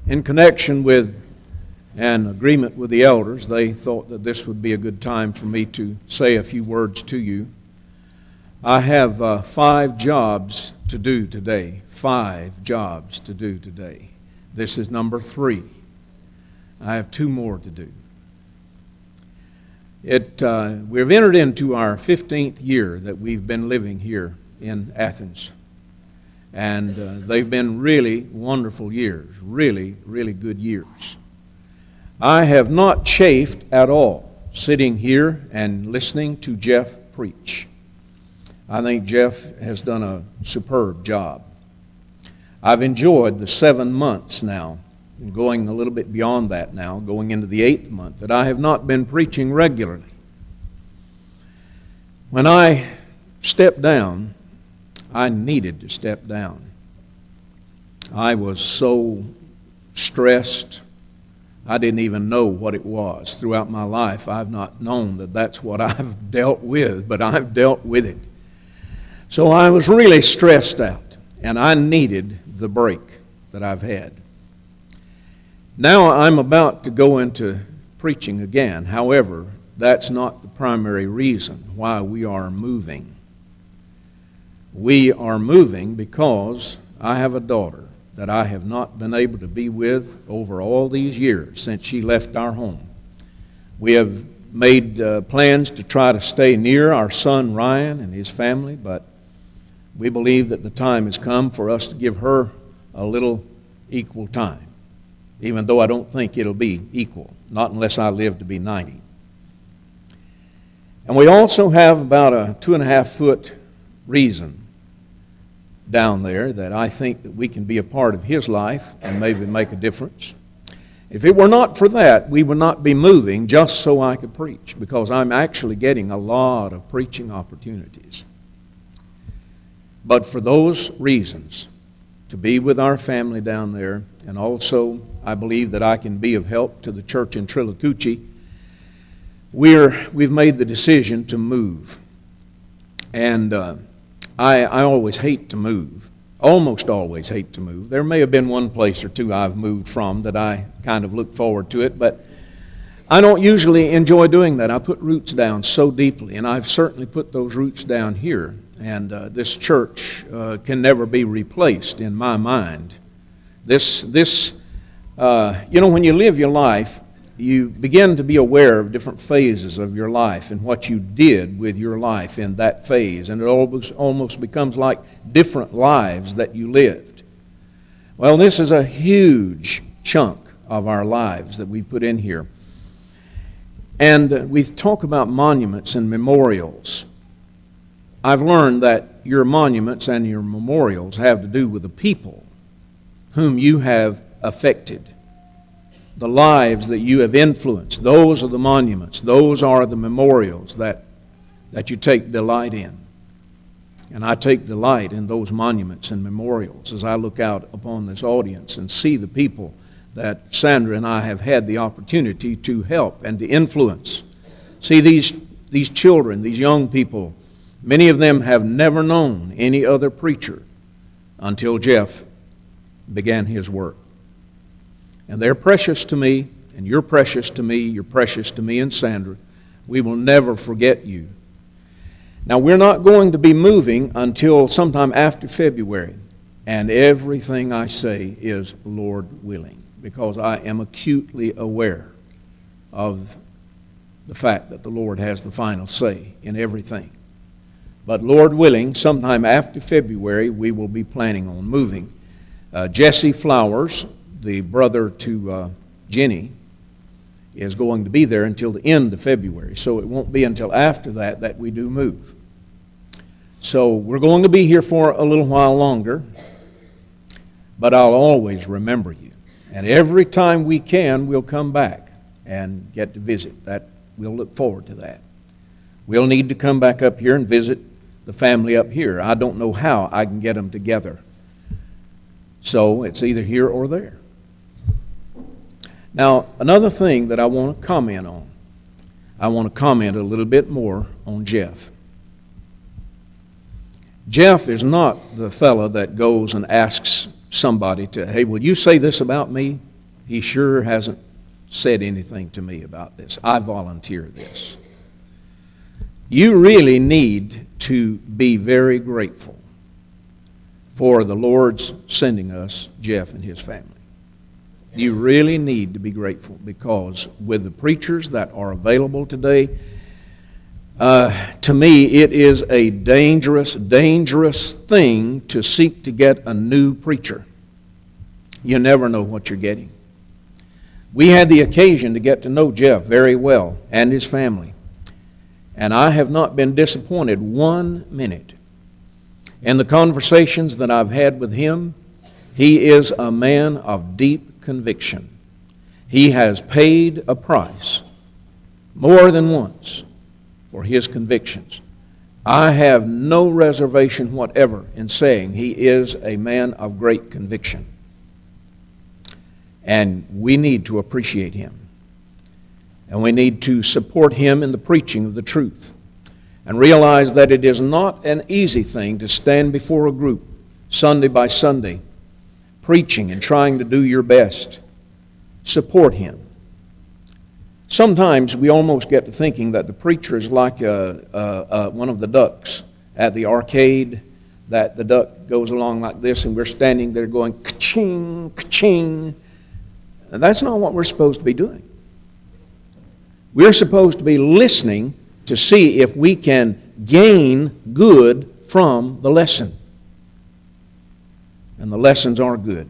In connection with an agreement with the elders, they thought that this would be a good time for me to say a few words to you. I have 5 jobs to do today. 5 jobs to do today. This is number 3. I have 2 more to do. We've entered into our 15th year that we've been living here in Athens. And they've been really wonderful years, really, really good years. I have not chafed at all sitting here and listening to Jeff preach. I think Jeff has done a superb job. I've enjoyed the 7 months now, and going a little bit beyond that now, going into the 8th month, that I have not been preaching regularly. When I stepped down, I needed to step down. I was so stressed, I didn't even know what it was. Throughout my life, I've not known that that's what I've dealt with, but I've dealt with it. So I was really stressed out, and I needed the break that I've had. Now I'm about to go into preaching again. However, that's not the primary reason why we are moving. We are moving because I have a daughter that I have not been able to be with over all these years since she left our home. We have made plans to try to stay near our son Ryan and his family, but we believe that the time has come for us to give her a little equal time, even though I don't think it'll be equal, not unless I live to be 90. And we also have about a 2.5-foot reason down there that I think that we can be a part of his life and maybe make a difference. If it were not for that, we would not be moving just so I could preach, because I'm actually getting a lot of preaching opportunities. But for those reasons, to be with our family down there, and also I believe that I can be of help to the church in Trillacucci, we've made the decision to move. And I always hate to move, almost always hate to move. There may have been one place or two I've moved from that I kind of look forward to it, but I don't usually enjoy doing that. I put roots down so deeply, and I've certainly put those roots down here. And this church can never be replaced in my mind. When you live your life, you begin to be aware of different phases of your life and what you did with your life in that phase. And it almost becomes like different lives that you lived. Well, this is a huge chunk of our lives that we put in here. And we talk about monuments and memorials. I've learned that your monuments and your memorials have to do with the people whom you have affected. The lives that you have influenced, those are the monuments. Those are the memorials that you take delight in. And I take delight in those monuments and memorials as I look out upon this audience and see the people that Sandra and I have had the opportunity to help and to influence. See these children, these young people, many of them have never known any other preacher until Jeff began his work. And they're precious to me, and you're precious to me, you're precious to me and Sandra. We will never forget you. Now, we're not going to be moving until sometime after February, and everything I say is Lord willing, because I am acutely aware of the fact that the Lord has the final say in everything. But Lord willing, sometime after February, we will be planning on moving. Jesse Flowers, the brother to Jenny, is going to be there until the end of February. So it won't be until after that we do move. So we're going to be here for a little while longer, but I'll always remember you. And every time we can, we'll come back and get to visit. We'll look forward to that. We'll need to come back up here and visit the family up here. I don't know how I can get them together. So it's either here or there. Now, another thing that I want to comment on, I want to comment a little bit more on Jeff. Jeff is not the fellow that goes and asks somebody to, hey, will you say this about me? He sure hasn't said anything to me about this. I volunteer this. You really need to be very grateful for the Lord's sending us Jeff and his family. You really need to be grateful, because with the preachers that are available today, to me it is a dangerous, dangerous thing to seek to get a new preacher. You never know what you're getting. We had the occasion to get to know Jeff very well and his family, and I have not been disappointed 1 minute. In the conversations that I've had with him, he is a man of deep conviction. He has paid a price more than once for his convictions. I have no reservation whatever in saying he is a man of great conviction. And we need to appreciate him. And we need to support him in the preaching of the truth. And realize that it is not an easy thing to stand before a group Sunday by Sunday, preaching and trying to do your best. Support him. Sometimes we almost get to thinking that the preacher is like one of the ducks at the arcade, that the duck goes along like this and we're standing there going ka-ching, ka-ching. And that's not what we're supposed to be doing. We're supposed to be listening to see if we can gain good from the lesson. And the lessons are good.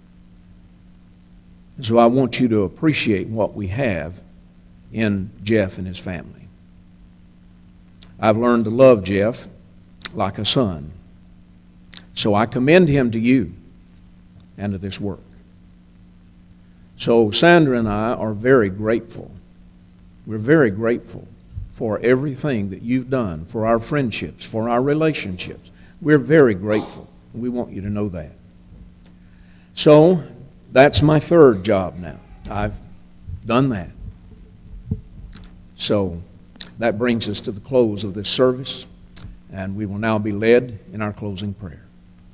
And so I want you to appreciate what we have in Jeff and his family. I've learned to love Jeff like a son. So I commend him to you and to this work. So Sandra and I are very grateful. We're very grateful for everything that you've done, for our friendships, for our relationships. We're very grateful. We want you to know that. So that's my third job now. I've done that. So that brings us to the close of this service, and we will now be led in our closing prayer.